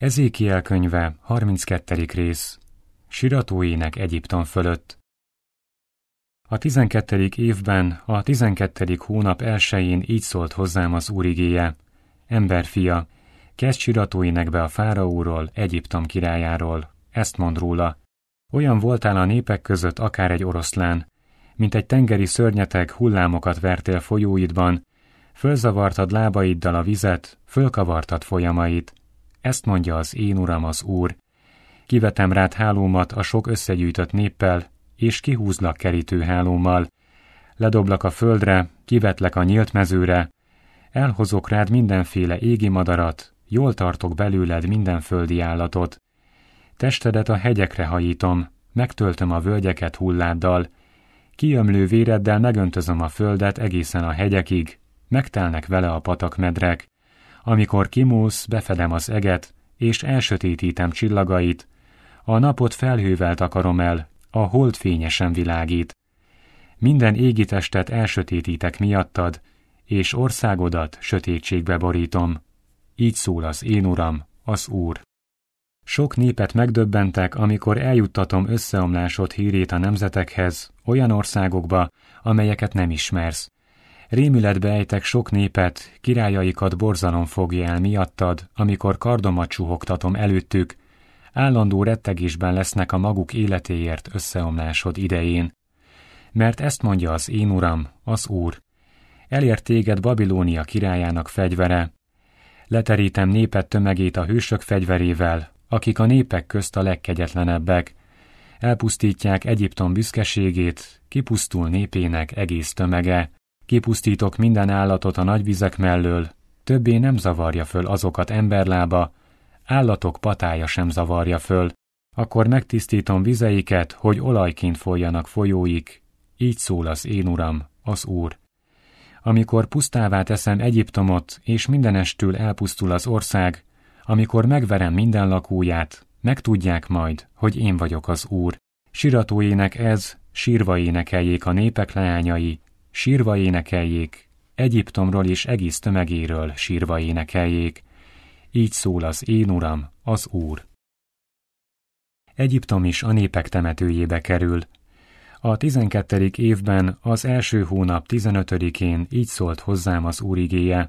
Ezékiel könyve, 32. rész. Siratóének Egyiptom fölött. A 12. évben, a 12. hónap 1-én így szólt hozzám az Úr igéje: Emberfia, kezd siratóénekbe a fáraóról, Egyiptom királyáról. Ezt mond róla: olyan voltál a népek között akár egy oroszlán, mint egy tengeri szörnyeteg, hullámokat vertél folyóidban, fölzavartad lábaiddal a vizet, fölkavartad folyamait. Ezt mondja az én Uram, az Úr: kivetem rád hálómat a sok összegyűjtött néppel, és kihúzlak kerítő hálómmal. Ledoblak a földre, kivetlek a nyílt mezőre, elhozok rád mindenféle égi madarat, jól tartok belőled minden földi állatot. Testedet a hegyekre hajítom, megtöltöm a völgyeket hulláddal, kiömlő véreddel megöntözöm a földet egészen a hegyekig, megtelnek vele a patakmedrek. Amikor kimúlsz, befedem az eget, és elsötétítem csillagait, a napot felhővel takarom el, a hold fényesen világít. Minden égi testet elsötétítek miattad, és országodat sötétségbe borítom. Így szól az én Uram, az Úr. Sok népet megdöbbentek, amikor eljuttatom összeomlásod hírét a nemzetekhez, olyan országokba, amelyeket nem ismersz. Rémületbe ejtek sok népet, királyaikat borzalom fogja el miattad, amikor kardomat suhogtatom előttük, állandó rettegésben lesznek a maguk életéért összeomlásod idején. Mert ezt mondja az én Uram, az Úr: elért téged Babilónia királyának fegyvere. Leterítem néped tömegét a hősök fegyverével, akik a népek közt a legkegyetlenebbek. Elpusztítják Egyiptom büszkeségét, kipusztul népének egész tömege. Kipusztítok minden állatot a nagyvizek mellől, többé nem zavarja föl azokat emberlába, állatok patája sem zavarja föl. Akkor megtisztítom vizeiket, hogy olajként folyjanak folyóik. Így szól az én Uram, az Úr. Amikor pusztává teszem Egyiptomot, és mindenestül elpusztul az ország, amikor megverem minden lakóját, megtudják majd, hogy én vagyok az Úr. Siratóének ez, sírva énekeljék a népek leányai, sírva énekeljék, Egyiptomról és egész tömegéről sírva énekeljék. Így szól az én Uram, az Úr. Egyiptom is a népek temetőjébe kerül. A 12. évben, az első hónap 15-én így szólt hozzám az Úr igéje: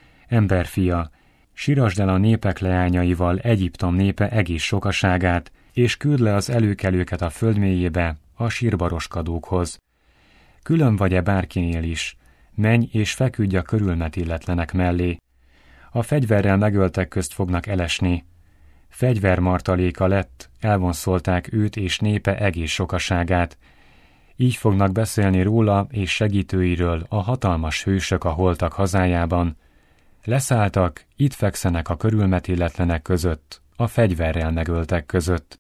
Emberfia, sírasd el a népek leányaival Egyiptom népe egész sokaságát, és küld le az előkelőket a föld mélyébe, a sírbaroskadókhoz. Külön vagy-e bárkinél is, menj és feküdj a körülmet illetlenek mellé. A fegyverrel megöltek közt fognak elesni. Fegyvermartaléka lett, elvonszolták őt és népe egész sokaságát. Így fognak beszélni róla és segítőiről a hatalmas hősök a holtak hazájában. Leszálltak, itt fekszenek a körülmet illetlenek között, a fegyverrel megöltek között.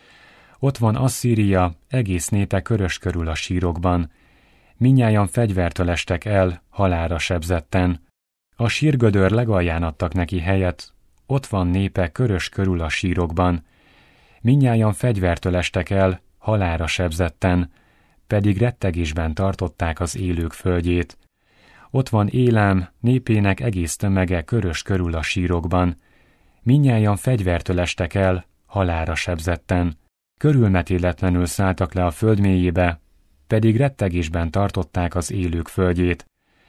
Ott van Asszíria, egész népe körös körül a sírokban. Mindnyájan fegyvertől estek el, halálra sebzetten. A sírgödör legalján adtak neki helyet, ott van népe körös körül a sírokban. Mindnyájan fegyvertől estek el, halálra sebzetten, pedig rettegésben tartották az élők földjét. Ott van Élám, népének egész tömege körös körül a sírokban. Mindnyájan fegyvertől estek el, halálra sebzetten, körülmetéletlenül szálltak le a föld mélyébe, pedig rettegésben tartották az élők földjét.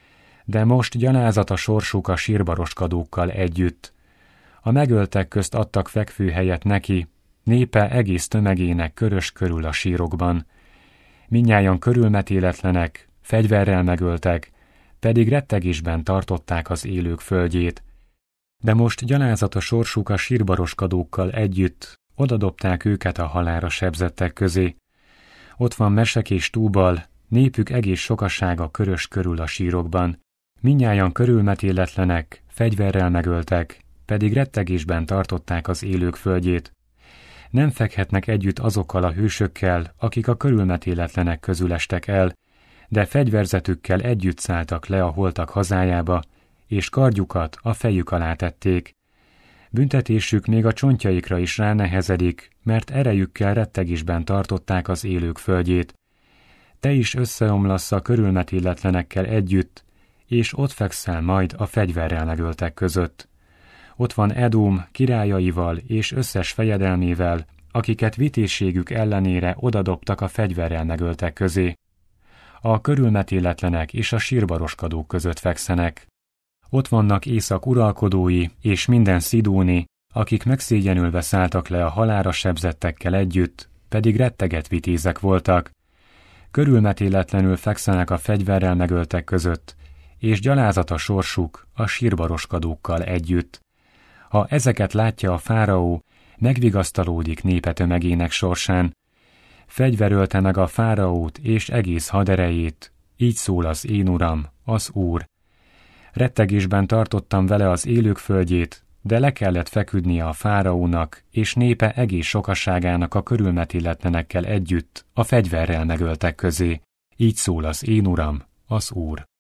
De most gyalázat a sorsuk a sírbaroskadókkal együtt. A megöltek közt adtak fekvőhelyet neki, népe egész tömegének körös körül a sírokban. Mindnyájan körülmetéletlenek, fegyverrel megöltek, pedig rettegésben tartották az élők földjét. De most gyalázat a sorsuk a sírbaroskadókkal együtt, odadobták őket a halálra sebzettek közé. Ott van Mesek és Túbal, népük egész sokasága körös körül a sírokban. Mindnyájan körülmetéletlenek, fegyverrel megöltek, pedig rettegésben tartották az élők földjét. Nem fekhetnek együtt azokkal a hősökkel, akik a körülmetéletlenek közül estek el, de fegyverzetükkel együtt szálltak le a holtak hazájába, és kardjukat a fejük alá tették. Büntetésük még a csontjaikra is ránehezedik, mert erejükkel rettegésben tartották az élők földjét. Te is összeomlasz a körülmetéletlenekkel együtt, és ott fekszel majd a fegyverrel megöltek között. Ott van Edom királyaival és összes fejedelmével, akiket vitézségük ellenére odadobtak a fegyverrel megöltek közé. A körülmetéletlenek és a sírbaroskodók között fekszenek. Ott vannak Észak uralkodói és minden szidóni, akik megszégyenülve szálltak le a halálra sebzettekkel együtt, pedig retteget vitézek voltak. Körülmetéletlenül fekszenek a fegyverrel megöltek között, és gyalázat a sorsuk a sírbaroskodókkal együtt. Ha ezeket látja a fáraó, megvigasztalódik népe tömegének sorsán. Fegyverölte meg a fáraót és egész haderejét, így szól az én uram, az Úr. Rettegésben tartottam vele az élők földjét, de le kellett feküdnie a fáraónak és népe egész sokaságának a körülmetéletlenekkel együtt a fegyverrel megöltek közé. Így szól az én uram, az Úr.